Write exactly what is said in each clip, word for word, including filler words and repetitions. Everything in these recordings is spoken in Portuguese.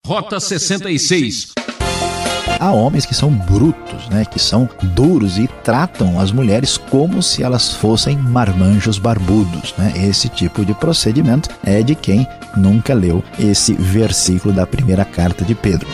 Rota sessenta e seis. Há homens que são brutos, né, que são duros e tratam as mulheres como se elas fossem marmanjos barbudos, né? Esse tipo de procedimento é de quem nunca leu esse versículo da primeira carta de Pedro.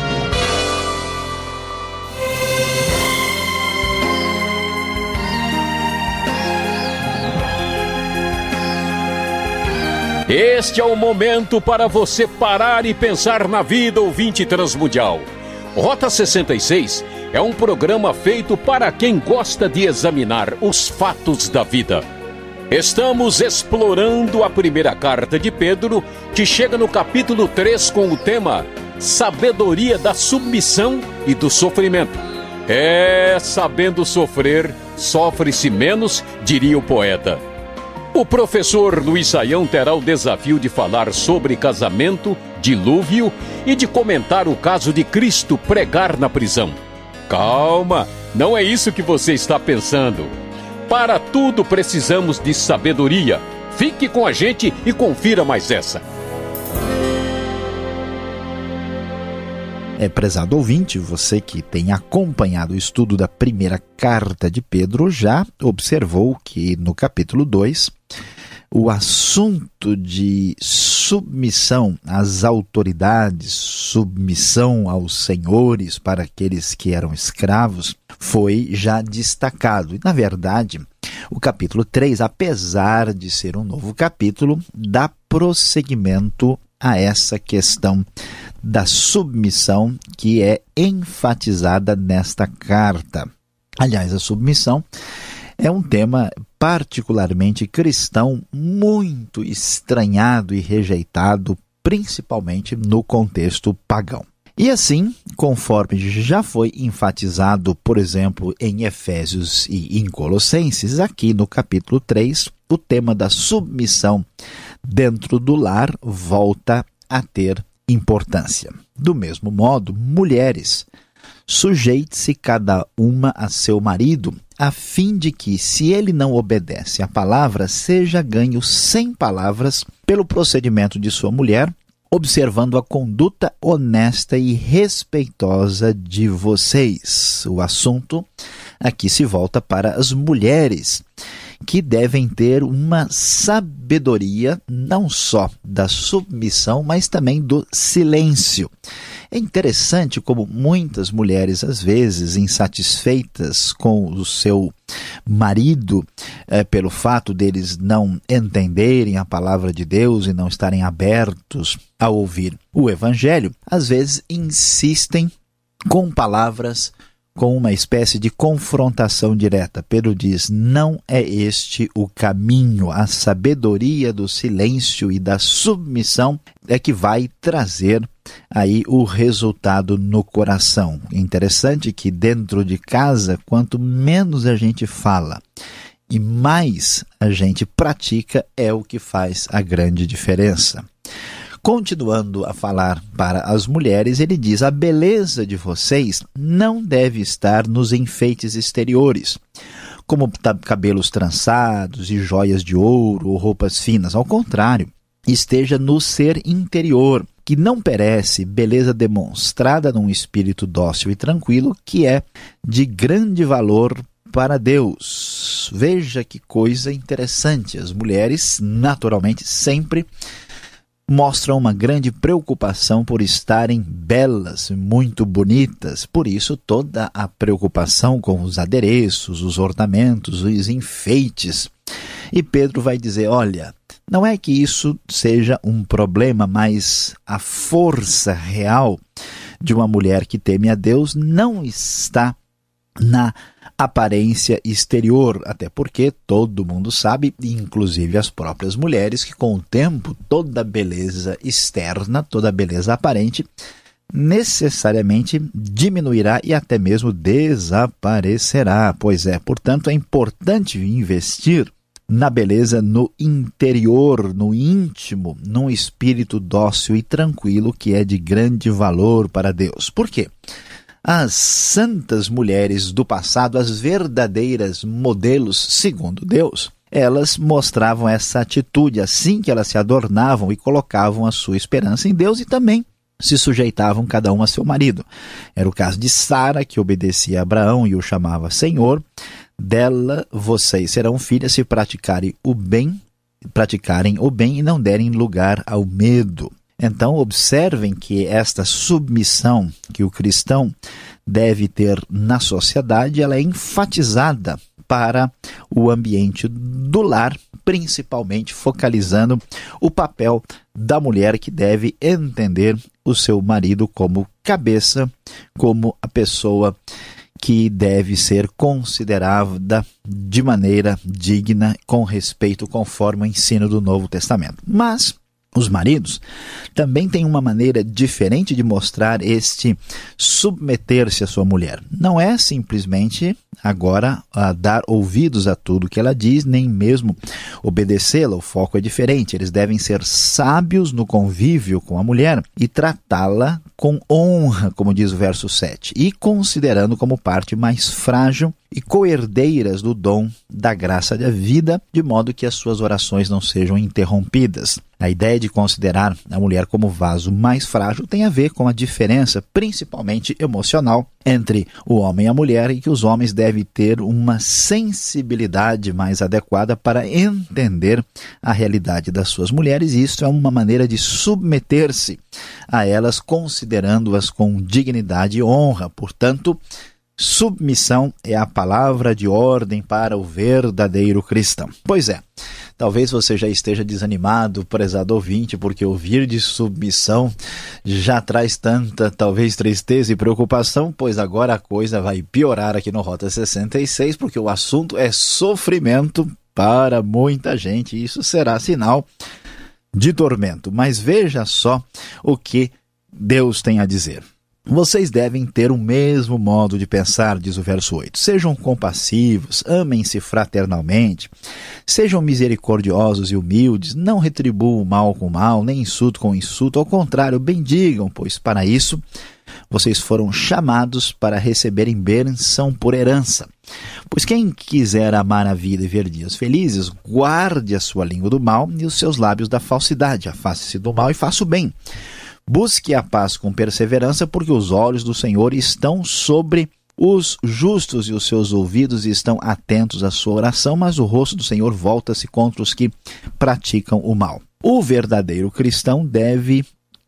Este é o momento para você parar e pensar na vida, ouvinte transmundial. Rota sessenta e seis é um programa feito para quem gosta de examinar os fatos da vida. Estamos explorando a primeira carta de Pedro, que chega no capítulo três com o tema Sabedoria da submissão e do sofrimento. É, sabendo sofrer, sofre-se menos, diria o poeta. O professor Luiz Saião terá o desafio de falar sobre casamento, dilúvio e de comentar o caso de Cristo pregar na prisão. Calma, não é isso que você está pensando. Para tudo precisamos de sabedoria. Fique com a gente e confira mais essa. É, prezado ouvinte, você que tem acompanhado o estudo da primeira carta de Pedro já observou que no capítulo dois o assunto de submissão às autoridades, submissão aos senhores para aqueles que eram escravos, foi já destacado. E, na verdade, o capítulo três, apesar de ser um novo capítulo, dá prosseguimento a essa questão da submissão que é enfatizada nesta carta. Aliás, a submissão é um tema particularmente cristão, muito estranhado e rejeitado, principalmente no contexto pagão. E assim, conforme já foi enfatizado, por exemplo, em Efésios e em Colossenses, aqui no capítulo três, o tema da submissão dentro do lar volta a ter importância. Do mesmo modo, mulheres, sujeite-se cada uma a seu marido, a fim de que, se ele não obedece à palavra, seja ganho sem palavras pelo procedimento de sua mulher, observando a conduta honesta e respeitosa de vocês. O assunto aqui se volta para as mulheres, que devem ter uma sabedoria não só da submissão, mas também do silêncio. É interessante como muitas mulheres, às vezes, insatisfeitas com o seu marido, é, pelo fato deles não entenderem a palavra de Deus e não estarem abertos a ouvir o Evangelho, às vezes insistem com palavras, com uma espécie de confrontação direta. Pedro diz, não é este o caminho. A sabedoria do silêncio e da submissão é que vai trazer aí o resultado no coração. Interessante que dentro de casa, quanto menos a gente fala e mais a gente pratica, é o que faz a grande diferença. Continuando a falar para as mulheres, ele diz, a beleza de vocês não deve estar nos enfeites exteriores, como cabelos trançados e joias de ouro ou roupas finas. Ao contrário, esteja no ser interior, que não perece, beleza demonstrada num espírito dócil e tranquilo, que é de grande valor para Deus. Veja que coisa interessante. As mulheres, naturalmente, sempre mostram uma grande preocupação por estarem belas, muito bonitas. Por isso, toda a preocupação com os adereços, os ornamentos, os enfeites. E Pedro vai dizer, olha, não é que isso seja um problema, mas a força real de uma mulher que teme a Deus não está na aparência exterior, até porque todo mundo sabe, inclusive as próprias mulheres, que com o tempo toda beleza externa, toda beleza aparente, necessariamente diminuirá e até mesmo desaparecerá. Pois é, portanto, é importante investir na beleza no interior, no íntimo, num espírito dócil e tranquilo que é de grande valor para Deus. Por quê? As santas mulheres do passado, as verdadeiras modelos segundo Deus, elas mostravam essa atitude assim que elas se adornavam e colocavam a sua esperança em Deus e também se sujeitavam cada um a seu marido. Era o caso de Sara, que obedecia a Abraão e o chamava Senhor. Dela vocês serão filhas se praticarem o bem, praticarem o bem e não derem lugar ao medo. Então, observem que esta submissão que o cristão deve ter na sociedade, ela é enfatizada para o ambiente do lar, principalmente focalizando o papel da mulher, que deve entender o seu marido como cabeça, como a pessoa que deve ser considerada de maneira digna, com respeito, conforme o ensino do Novo Testamento. Mas os maridos também têm uma maneira diferente de mostrar este submeter-se à sua mulher. Não é simplesmente agora a dar ouvidos a tudo que ela diz, nem mesmo obedecê-la. O foco é diferente. Eles devem ser sábios no convívio com a mulher e tratá-la com honra, como diz o verso sete, e considerando como parte mais frágil e coerdeiras do dom da graça da vida, de modo que as suas orações não sejam interrompidas. A ideia de considerar a mulher como vaso mais frágil tem a ver com a diferença, principalmente emocional, entre o homem e a mulher, e que os homens devem ter uma sensibilidade mais adequada para entender a realidade das suas mulheres, e isso é uma maneira de submeter-se a elas, considerando-as com dignidade e honra. Portanto, submissão é a palavra de ordem para o verdadeiro cristão. Pois é, talvez você já esteja desanimado, prezado ouvinte, porque ouvir de submissão já traz tanta, talvez, tristeza e preocupação, pois agora a coisa vai piorar aqui no Rota sessenta e seis, porque o assunto é sofrimento para muita gente, e isso será sinal de tormento. Mas veja só o que Deus tem a dizer. Vocês devem ter o mesmo modo de pensar, diz o verso oito. Sejam compassivos, amem-se fraternalmente, sejam misericordiosos e humildes, não retribuam mal com mal, nem insulto com insulto, ao contrário, bendigam, pois para isso vocês foram chamados para receberem bênção por herança. Pois quem quiser amar a vida e ver dias felizes, guarde a sua língua do mal e os seus lábios da falsidade, afaste-se do mal e faça o bem. Busque a paz com perseverança, porque os olhos do Senhor estão sobre os justos e os seus ouvidos estão atentos à sua oração, mas o rosto do Senhor volta-se contra os que praticam o mal. O verdadeiro cristão deve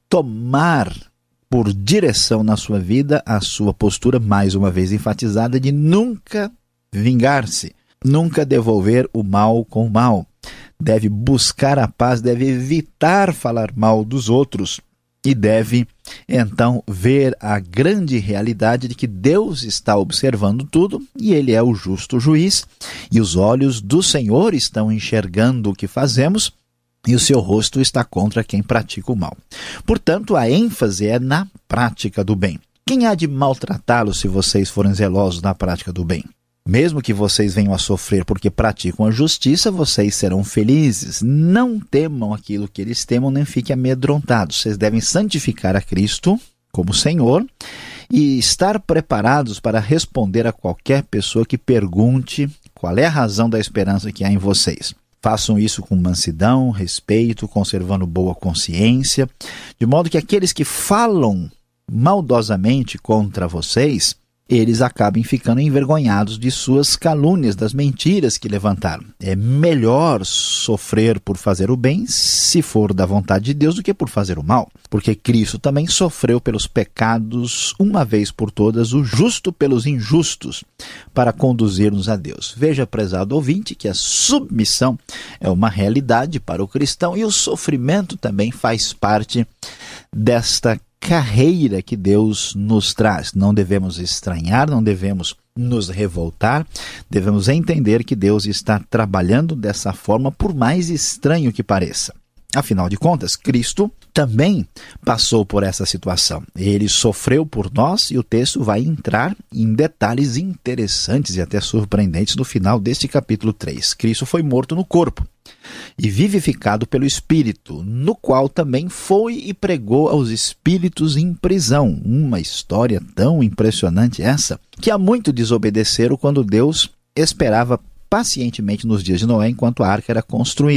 tomar por direção na sua vida a sua postura, mais uma vez enfatizada, de nunca vingar-se, nunca devolver o mal com o mal. Deve buscar a paz, deve evitar falar mal dos outros, e deve, então, ver a grande realidade de que Deus está observando tudo e Ele é o justo juiz, e os olhos do Senhor estão enxergando o que fazemos e o seu rosto está contra quem pratica o mal. Portanto, a ênfase é na prática do bem. Quem há de maltratá-los se vocês forem zelosos na prática do bem? Mesmo que vocês venham a sofrer porque praticam a justiça, vocês serão felizes. Não temam aquilo que eles temam, nem fiquem amedrontados. Vocês devem santificar a Cristo como Senhor e estar preparados para responder a qualquer pessoa que pergunte qual é a razão da esperança que há em vocês. Façam isso com mansidão, respeito, conservando boa consciência, de modo que aqueles que falam maldosamente contra vocês, eles acabem ficando envergonhados de suas calúnias, das mentiras que levantaram. É melhor sofrer por fazer o bem, se for da vontade de Deus, do que por fazer o mal. Porque Cristo também sofreu pelos pecados, uma vez por todas, o justo pelos injustos, para conduzir-nos a Deus. Veja, prezado ouvinte, que a submissão é uma realidade para o cristão e o sofrimento também faz parte desta carreira que Deus nos traz. Não devemos estranhar, não devemos nos revoltar, devemos entender que Deus está trabalhando dessa forma, por mais estranho que pareça. Afinal de contas, Cristo também passou por essa situação. Ele sofreu por nós e o texto vai entrar em detalhes interessantes e até surpreendentes no final deste capítulo três. Cristo foi morto no corpo e vivificado pelo Espírito, no qual também foi e pregou aos espíritos em prisão. Uma história tão impressionante essa, que há muito desobedeceram quando Deus esperava pacientemente nos dias de Noé enquanto a arca era construída.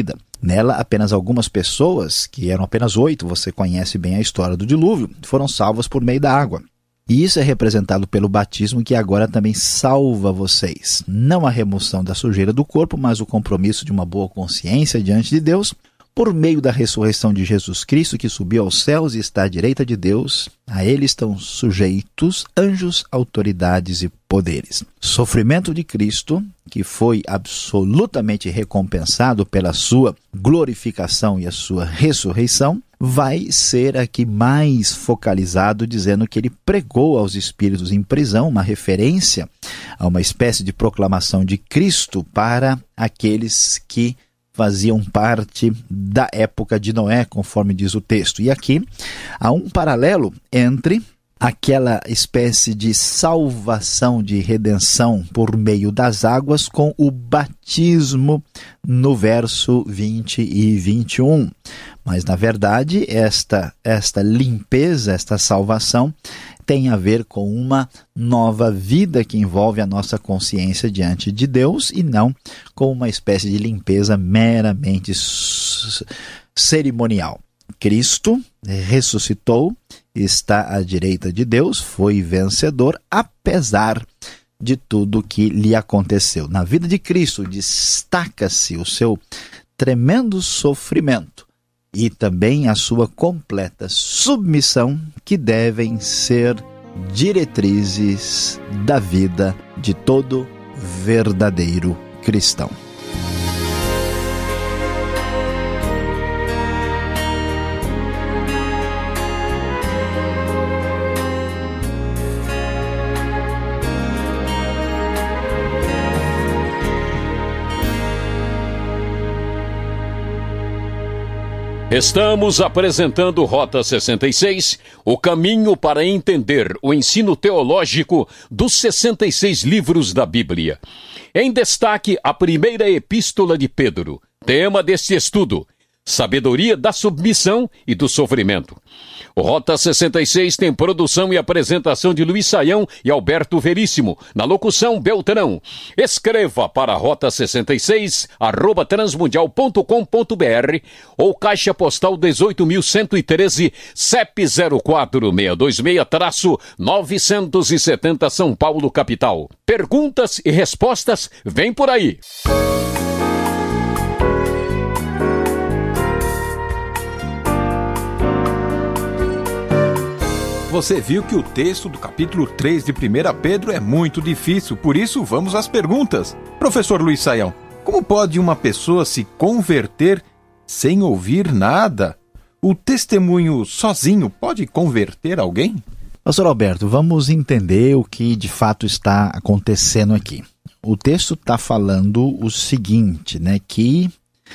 Nela, apenas algumas pessoas, que eram apenas oito, você conhece bem a história do dilúvio, foram salvas por meio da água. E isso é representado pelo batismo, que agora também salva vocês. Não a remoção da sujeira do corpo, mas o compromisso de uma boa consciência diante de Deus, por meio da ressurreição de Jesus Cristo, que subiu aos céus e está à direita de Deus. A ele estão sujeitos anjos, autoridades e poderes. Sofrimento de Cristo, que foi absolutamente recompensado pela sua glorificação e a sua ressurreição, vai ser aqui mais focalizado, dizendo que ele pregou aos espíritos em prisão, uma referência a uma espécie de proclamação de Cristo para aqueles que faziam parte da época de Noé, conforme diz o texto. E aqui há um paralelo entre aquela espécie de salvação, de redenção por meio das águas, com o batismo no verso vinte e vinte e um. Mas, na verdade, esta, esta limpeza, esta salvação, tem a ver com uma nova vida que envolve a nossa consciência diante de Deus e não com uma espécie de limpeza meramente cerimonial. Cristo ressuscitou, está à direita de Deus, foi vencedor, apesar de tudo que lhe aconteceu. Na vida de Cristo destaca-se o seu tremendo sofrimento e também a sua completa submissão, que devem ser diretrizes da vida de todo verdadeiro cristão. Estamos apresentando Rota sessenta e seis, o caminho para entender o ensino teológico dos sessenta e seis livros da Bíblia. Em destaque, a primeira epístola de Pedro, tema deste estudo: sabedoria da submissão e do sofrimento. O Rota sessenta e seis tem produção e apresentação de Luiz Saião e Alberto Veríssimo, na locução Beltrão. Escreva para rota sessenta e seis, arroba transmundial ponto com ponto br ou caixa postal dezoito mil cento e treze, C E P zero quatro seis dois seis, novecentos e setenta, São Paulo, capital. Perguntas e respostas, vem por aí! Você viu que o texto do capítulo três de primeira Pedro é muito difícil, por isso vamos às perguntas. Professor Luiz Saião, como pode uma pessoa se converter sem ouvir nada? O testemunho sozinho pode converter alguém? Pastor Alberto, vamos entender o que de fato está acontecendo aqui. O texto está falando o seguinte, né, que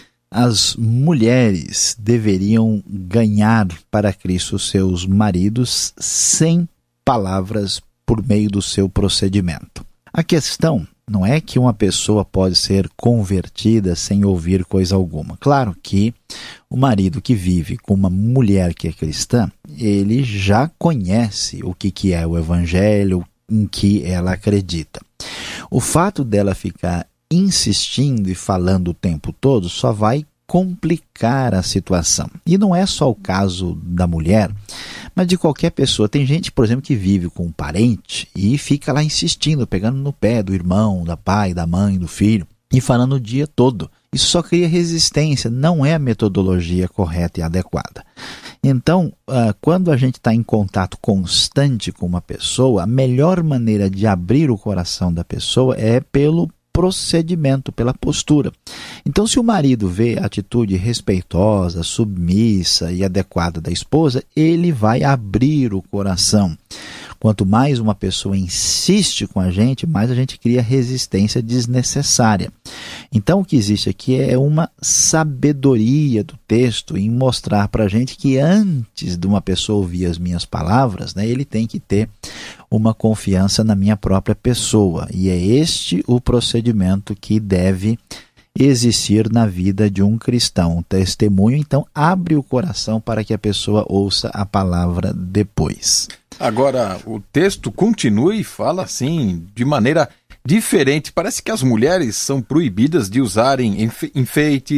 as mulheres deveriam ganhar para Cristo seus maridos sem palavras por meio do seu procedimento. A questão não é que uma pessoa pode ser convertida sem ouvir coisa alguma. Claro que o marido que vive com uma mulher que é cristã, ele já conhece o que, que é o evangelho, em que ela acredita. O fato dela ficar insistindo e falando o tempo todo só vai complicar a situação. E não é só o caso da mulher, mas de qualquer pessoa. Tem gente, por exemplo, que vive com um parente e fica lá insistindo, pegando no pé do irmão, da pai, da mãe, do filho, e falando o dia todo. Isso só cria resistência, não é a metodologia correta e adequada. Então, quando a gente está em contato constante com uma pessoa, a melhor maneira de abrir o coração da pessoa é pelo procedimento, pela postura. Então, se o marido vê a atitude respeitosa, submissa e adequada da esposa, ele vai abrir o coração. Quanto mais uma pessoa insiste com a gente, mais a gente cria resistência desnecessária. Então, o que existe aqui é uma sabedoria do texto em mostrar para a gente que antes de uma pessoa ouvir as minhas palavras, né, ele tem que ter uma confiança na minha própria pessoa. E é este o procedimento que deve existir na vida de um cristão. O testemunho, então, abre o coração para que a pessoa ouça a palavra depois. Agora, o texto continua e fala assim, de maneira diferente. Parece que as mulheres são proibidas de usarem enfe- enfeites,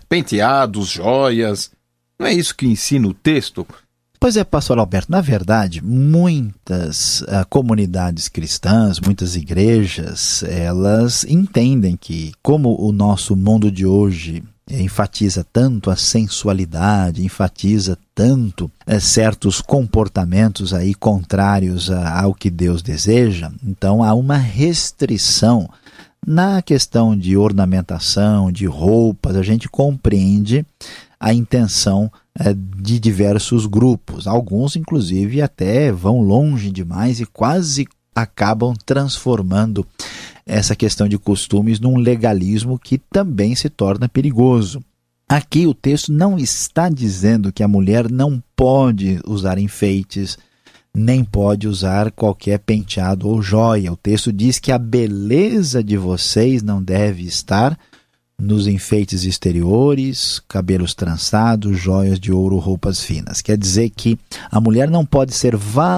penteados, joias. Não é isso que ensina o texto? Pois é, pastor Alberto, na verdade, muitas uh, comunidades cristãs, muitas igrejas, elas entendem que, como o nosso mundo de hoje enfatiza tanto a sensualidade, enfatiza tanto é, certos comportamentos aí contrários a, ao que Deus deseja, então há uma restrição na questão de ornamentação, de roupas. A gente compreende a intenção é, de diversos grupos, alguns inclusive até vão longe demais e quase acabam transformando essa questão de costumes num legalismo que também se torna perigoso. Aqui o texto não está dizendo que a mulher não pode usar enfeites, nem pode usar qualquer penteado ou joia. O texto diz que a beleza de vocês não deve estar nos enfeites exteriores, cabelos trançados, joias de ouro, roupas finas. Quer dizer que a mulher não pode ser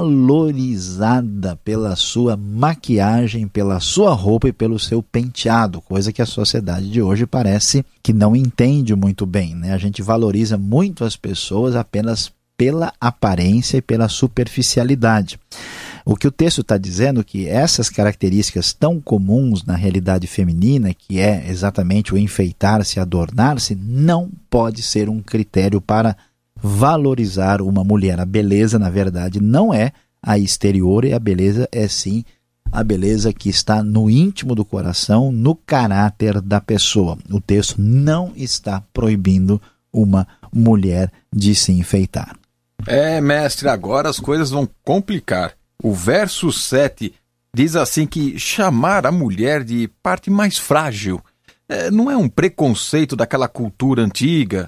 valorizada pela sua maquiagem, pela sua roupa e pelo seu penteado, coisa que a sociedade de hoje parece que não entende muito bem, né? A gente valoriza muito as pessoas apenas pela aparência e pela superficialidade. O que o texto está dizendo é que essas características tão comuns na realidade feminina, que é exatamente o enfeitar-se, adornar-se, não pode ser um critério para valorizar uma mulher. A beleza, na verdade, não é a exterior, e a beleza é sim a beleza que está no íntimo do coração, no caráter da pessoa. O texto não está proibindo uma mulher de se enfeitar. É, mestre, agora as coisas vão complicar. O verso sete diz assim que chamar a mulher de parte mais frágil é, não é um preconceito daquela cultura antiga?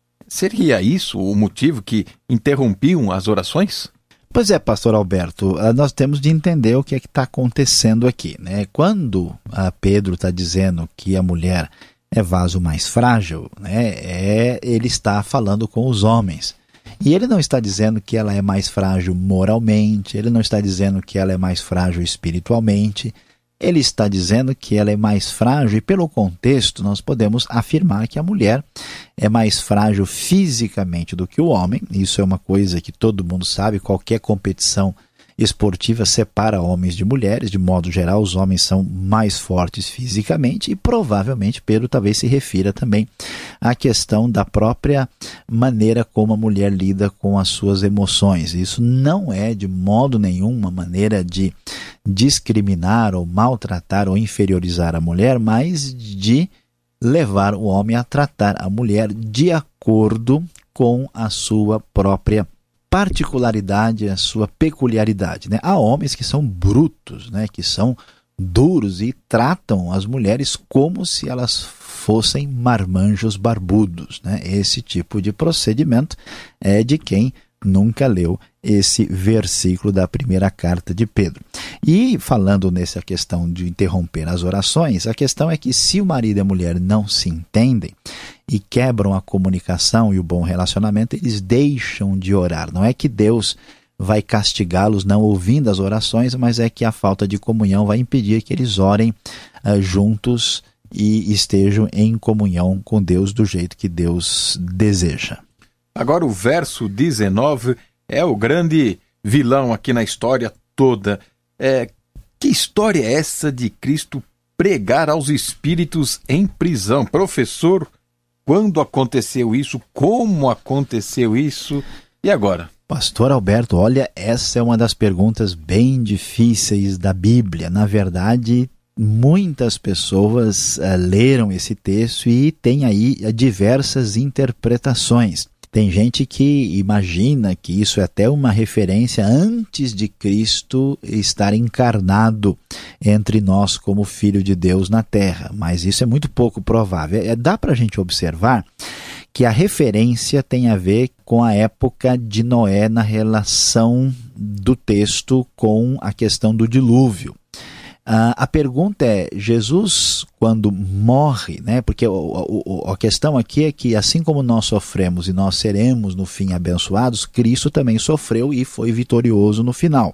Seria isso o motivo que interrompiam as orações? Pois é, pastor Alberto, nós temos de entender o que é que está acontecendo aqui, né? Quando a Pedro está dizendo que a mulher é vaso mais frágil, né, é, ele está falando com os homens. E ele não está dizendo que ela é mais frágil moralmente, ele não está dizendo que ela é mais frágil espiritualmente, ele está dizendo que ela é mais frágil, e pelo contexto nós podemos afirmar que a mulher é mais frágil fisicamente do que o homem. Isso é uma coisa que todo mundo sabe, qualquer competição esportiva separa homens de mulheres, de modo geral os homens são mais fortes fisicamente, e provavelmente Pedro talvez se refira também à questão da própria maneira como a mulher lida com as suas emoções. Isso não é de modo nenhum uma maneira de discriminar ou maltratar ou inferiorizar a mulher, mas de levar o homem a tratar a mulher de acordo com a sua própria particularidade, a sua peculiaridade, né? Há homens que são brutos, né? Que são duros e tratam as mulheres como se elas fossem marmanjos barbudos, né? Esse tipo de procedimento é de quem nunca leu esse versículo da primeira carta de Pedro. E falando nessa questão de interromper as orações, a questão é que se o marido e a mulher não se entendem e quebram a comunicação e o bom relacionamento, eles deixam de orar. Não é que Deus vai castigá-los não ouvindo as orações, mas é que a falta de comunhão vai impedir que eles orem uh, juntos e estejam em comunhão com Deus do jeito que Deus deseja. Agora o verso dezenove é o grande vilão aqui na história toda. É, que história é essa de Cristo pregar aos espíritos em prisão? Professor, quando aconteceu isso? Como aconteceu isso? E agora? Pastor Alberto, olha, essa é uma das perguntas bem difíceis da Bíblia. Na verdade, muitas pessoas uh, leram esse texto e tem aí uh, diversas interpretações. Tem gente que imagina que isso é até uma referência antes de Cristo estar encarnado entre nós como Filho de Deus na Terra, mas isso é muito pouco provável. É, dá para a gente observar que a referência tem a ver com a época de Noé na relação do texto com a questão do dilúvio. Uh, a pergunta é, Jesus quando morre, né, porque o, o, a questão aqui é que assim como nós sofremos e nós seremos no fim abençoados, Cristo também sofreu e foi vitorioso no final.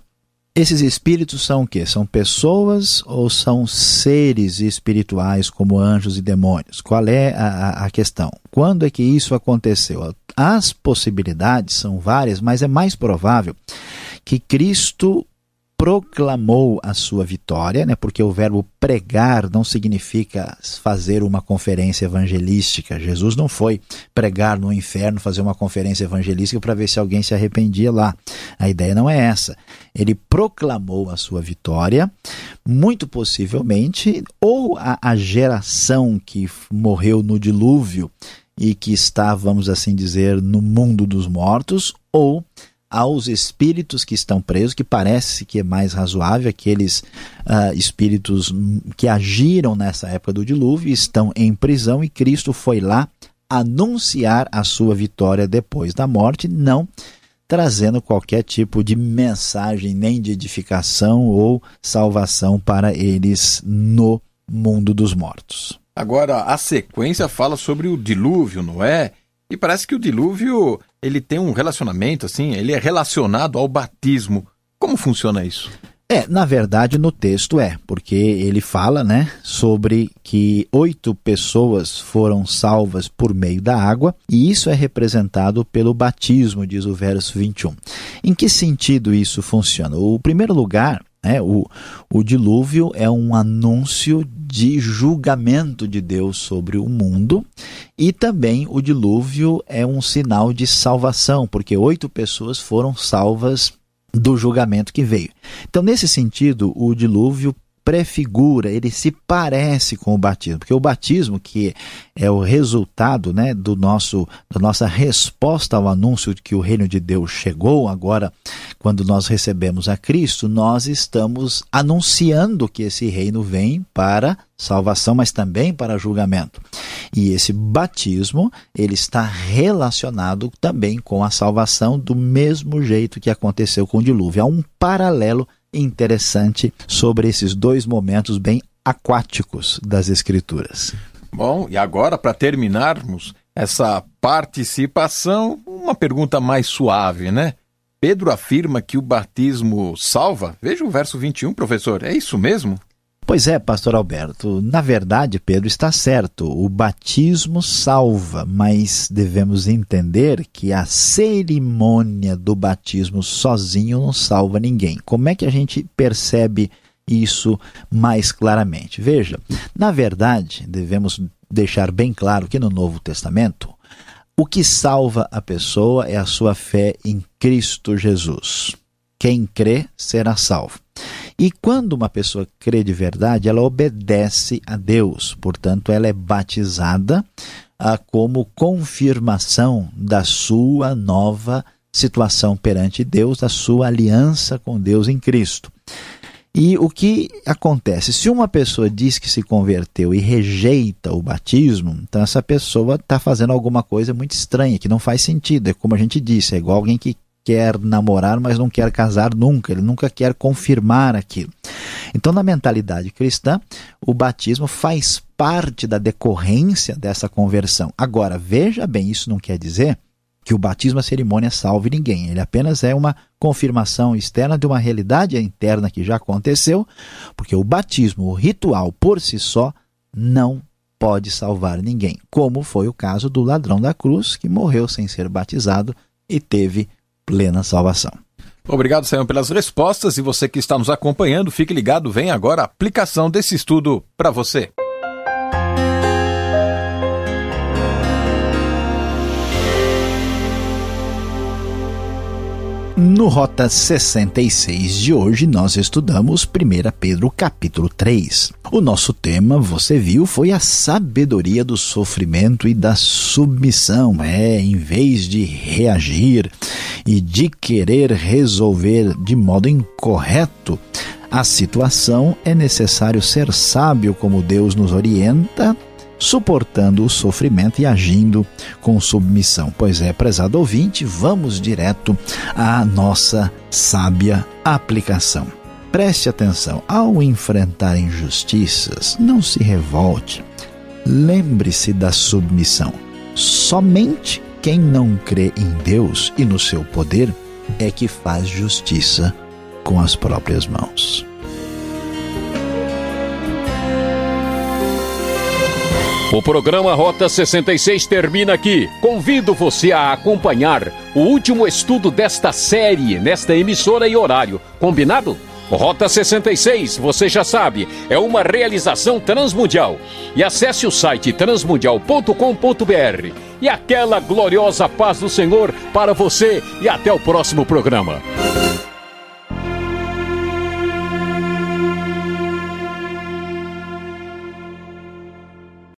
Esses espíritos são o quê? São pessoas ou são seres espirituais como anjos e demônios? Qual é a, a questão? Quando é que isso aconteceu? As possibilidades são várias, mas é mais provável que Cristo proclamou a sua vitória, né? Porque o verbo pregar não significa fazer uma conferência evangelística. Jesus não foi pregar no inferno, fazer uma conferência evangelística para ver se alguém se arrependia lá. A ideia não é essa. Ele proclamou a sua vitória, muito possivelmente, ou a, a geração que morreu no dilúvio e que está, vamos assim dizer, no mundo dos mortos, ou aos espíritos que estão presos, que parece que é mais razoável, aqueles uh, espíritos que agiram nessa época do dilúvio, estão em prisão e Cristo foi lá anunciar a sua vitória depois da morte, não trazendo qualquer tipo de mensagem, nem de edificação ou salvação para eles no mundo dos mortos. Agora, a sequência fala sobre o dilúvio, Noé, e parece que o dilúvio ele tem um relacionamento, assim, ele é relacionado ao batismo. Como funciona isso? É, na verdade no texto é, porque ele fala, né, sobre que oito pessoas foram salvas por meio da água, e isso é representado pelo batismo, diz o verso vinte e um. Em que sentido isso funciona? O primeiro lugar, é, o, o dilúvio é um anúncio de julgamento de Deus sobre o mundo, e também o dilúvio é um sinal de salvação, porque oito pessoas foram salvas do julgamento que veio. Então, nesse sentido, o dilúvio prefigura, ele se parece com o batismo, porque o batismo, que é o resultado, né, do nosso, da nossa resposta ao anúncio de que o reino de Deus chegou, agora, quando nós recebemos a Cristo, nós estamos anunciando que esse reino vem para salvação, mas também para julgamento. E esse batismo, ele está relacionado também com a salvação, do mesmo jeito que aconteceu com o dilúvio. Há um paralelo interessante sobre esses dois momentos bem aquáticos das Escrituras. Bom, e agora, para terminarmos essa participação, uma pergunta mais suave, né? Pedro afirma que o batismo salva? Veja o verso vinte e um, professor, é isso mesmo? Pois é, pastor Alberto, na verdade, Pedro está certo, o batismo salva, mas devemos entender que a cerimônia do batismo sozinho não salva ninguém. Como é que a gente percebe isso mais claramente? Veja, na verdade, devemos deixar bem claro que no Novo Testamento, o que salva a pessoa é a sua fé em Cristo Jesus. Quem crê será salvo. E quando uma pessoa crê de verdade, ela obedece a Deus. Portanto, ela é batizada ah, como confirmação da sua nova situação perante Deus, da sua aliança com Deus em Cristo. E o que acontece? Se uma pessoa diz que se converteu e rejeita o batismo, então essa pessoa está fazendo alguma coisa muito estranha, que não faz sentido. É como a gente disse, é igual alguém que quer namorar, mas não quer casar nunca, ele nunca quer confirmar aquilo. Então, na mentalidade cristã, o batismo faz parte da decorrência dessa conversão. Agora, veja bem, isso não quer dizer que o batismo, a cerimônia, salve ninguém. Ele apenas é uma confirmação externa de uma realidade interna que já aconteceu, porque o batismo, o ritual por si só, não pode salvar ninguém, como foi o caso do ladrão da cruz, que morreu sem ser batizado e teve plena salvação. Obrigado, Sayão, pelas respostas, e você que está nos acompanhando, fique ligado, vem agora a aplicação desse estudo para você. No Rota sessenta e seis de hoje, nós estudamos primeira Pedro capítulo três. O nosso tema, você viu, foi a sabedoria do sofrimento e da submissão. É, em vez de reagir e de querer resolver de modo incorreto a situação, é necessário ser sábio como Deus nos orienta, suportando o sofrimento e agindo com submissão. Pois é, prezado ouvinte, vamos direto à nossa sábia aplicação. Preste atenção, ao enfrentar injustiças, não se revolte. Lembre-se da submissão. Somente quem não crê em Deus e no seu poder é que faz justiça com as próprias mãos. O programa Rota sessenta e seis termina aqui. Convido você a acompanhar o último estudo desta série, nesta emissora e horário. Combinado? Rota sessenta e seis, você já sabe, é uma realização transmundial. E acesse o site transmundial ponto com ponto br. E aquela gloriosa paz do Senhor para você e até o próximo programa.